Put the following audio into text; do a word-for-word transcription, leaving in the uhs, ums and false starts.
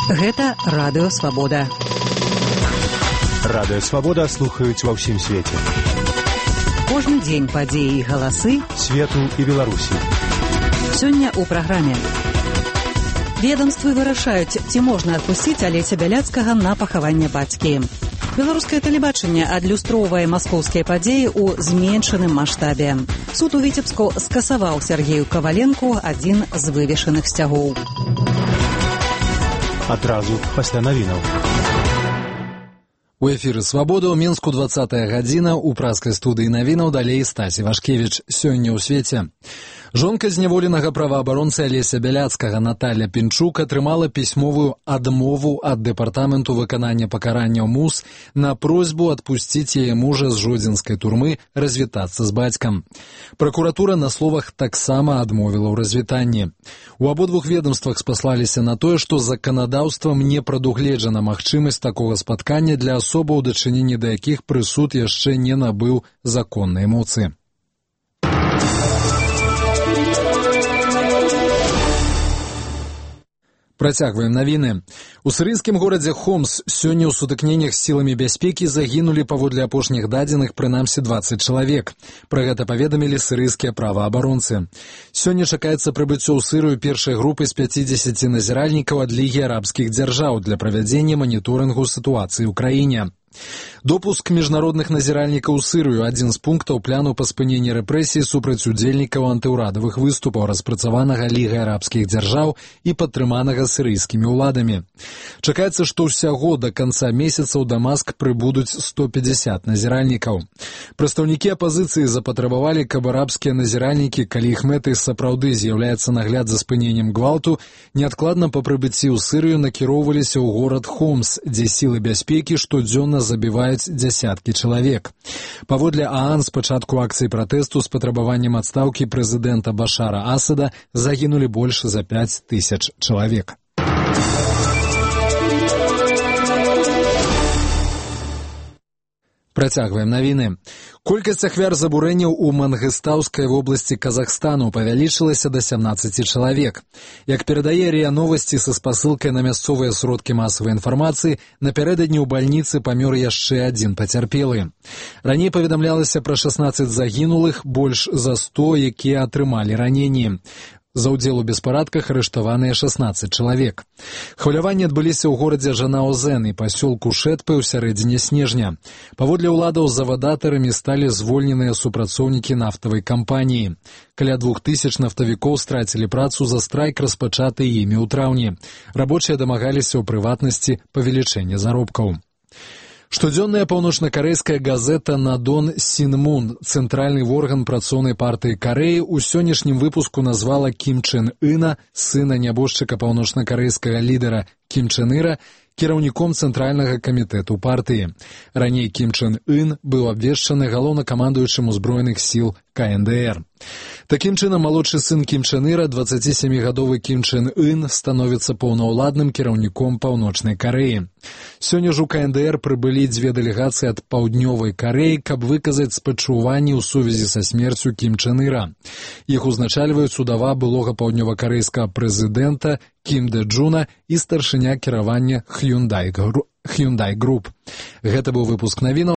Гэта Радыё Свабода. Радыё Свабода слухаюць ва ўсім свеце. Кожны дзень падзеі і галасы свету і Беларусі. Сёння ў праграме. Ведамствы вырашаюць, ці можна адпусціць Алеся Бяляцкага на пахаванне бацькі. Беларускае тэлебачанне адлюстроўвае маскоўскія падзеі ў зменшаным маштабе. Суд у Віцебску скасаваў Сергею Каваленку адзін з вывешаных сцягоў. Адразу пасля навінаў. У эфіры «Свабода» ў Мінску двадцатая гадзіна, у праскай студыі навінаў далей Стасі Вашкевіч. Сёння ў свеце. Жонка зняволенага праваабаронцы Алеся Бяляцкага Наталя Пінчук атрымала пісьмовую адмову ад Дэпартаменту выканання пакаранняў МУС на просьбу адпусціць яе мужа з жодзінскай турмы развітацца з бацькам. Пракуратура на словах таксама адмовіла ў развітанні. У абодвух ведомствах спаслаліся на тое, што заканадаўствам не прадугледжана магчымасць такога спаткання для асобаў, у дачыненні да якіх прысуд яшчэ не набыў законнай моцы. Працягваем навіны. У сірыйскім горадзе Хомс сёння ў сутыкненнях з сіламі бяспекі загінулі паводле апошніх дадзеных прынамсі дваццаць чалавек. Пра гэта паведамілі сірыйскія праваабаронцы. Сёння чакаецца прыбыццё ў Сырыю першай групы з пяцідзесяці назіральнікаў ад Лігі арабскіх дзяржаў для правядзення маніторынгу сітуацыі ў краіне. Допуск міжнародных назіральнікаў у Сырыю – адзін з пунктаў пляну па спыненні рэпрэсій супраць удзельнікаў антыўрадавых выступаў, распрацаванага Лігай арабскіх дзяржаў і падтрыманага сірыйскімі ўладамі. Чакаецца, што ўсяго да канца месяца ў Дамаск прыбудуць сто пятьдесят назіральнікаў. Прадстаўнікі апазіцыі запатрабавалі, каб арабскія назіральнікі, калі іх мэтай сапраўды з'яўляецца нагляд за спыненнем гвалту, неадкладна па прыбыцці ў Сырыю накіроўваліся ў горад Хомс, дзе сілы бяспекі штодзённа забіваюць дзясяткі чалавек. Паводле ААН, з пачатку акцыі пратэсту з патрабаваннем адстаўкі прэзідэнта Башара Асада загінулі больш за пяць тысяч чалавек. Працягваем навіны. Колькасць ахвяр забурэнняў у Мангыстаўскай вобласці Казахстану павялічылася да сямнаццаці чалавек. Як перадае РИА Новости са спасылкай на мясцовыя сродкі масавай інфармацыі, напярэдадні ў бальніцы памёр яшчэ адзін пацярпелы. Раней паведамлялася пра шаснаццаць загінулых, больш за сто, якія атрымалі раненні. За ўдзел у беспарадках арыштаваныя шаснаццаць чалавек. Хваляванні адбыліся ў горадзе Жанаозен і пасёлку Шэтпы ў сярэдзіне снежня. Паводле ўладаў завадатарамі сталі звольненыя супрацоўнікі нафтавай кампаніі. Каля двух тысяч нафтавікоў страцілі працу за страйк, распачаты імі ў траўні. Рабочыя дамагаліся ў прыватнасці павелічэння заробкаў. Штодзённая паўночнакарэйская газета «Надон Сінмун», цэнтральны орган працоўнай партыі Карэі, у сённяшнім выпуску назвала Кім Чен Ына, сына нябожчыка паўночнакарэйскага лідара Кім Чен Іра, кіраўніком цэнтральнага камітэту партыі. Раней Кім Чен Ын быў абвешчаны галоўнакамандуючым узброеных сіл Ка Эн Дэ Эр. Такім чынам, малодшы сын Кім Чен Іра, дваццацісямігадовы Кім Чен Ын, становіцца паўнаўладным кіраўніком Паўночнай Карэі. Сёння ж у Ка Эн Дэ Эр прыбылі дзве дэлегацыі ад Паўднёвай Карэі, каб выказаць спачуванні ў сувязі са смерцю Кім Чен Іра. Іх узначальваюць удава былога паўднёвакарэйскага прэзідэнта Кім Дэ Джуна і старшыня кіравання Hyundai Group. Гэта быў выпуск навінаў.